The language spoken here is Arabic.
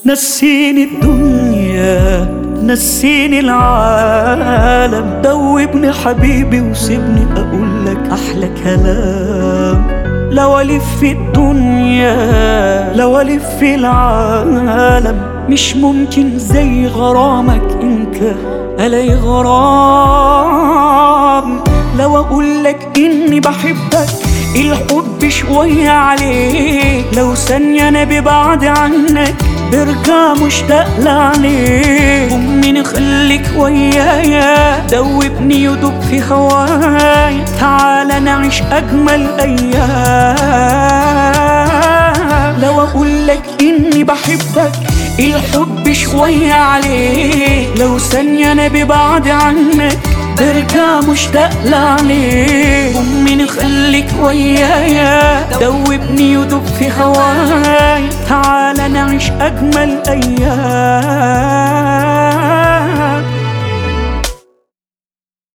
نسيني الدنيا، نسيني العالم، دوبني حبيبي وسيبني أقولك أحلى كلام. لو ألف في الدنيا، لو ألف في العالم، مش ممكن زي غرامك انت ألاقي غرام. لو أقولك إني بحبك الحب شوية عليك، لو ثانية أنا ببعد عنك برجع مشتاق لعليك. أمي خليك ويايا، دوبني يدوب في هوايا، تعالى نعيش أجمل أيام. لو أقولك إني بحبك الحب شوية عليك، لو ثانية أنا ببعد عنك برجع مشتاق لعليك. أمي خليك ويايا، دوبني يدوب في هوايا، تعالى نعيش أجمل أيام.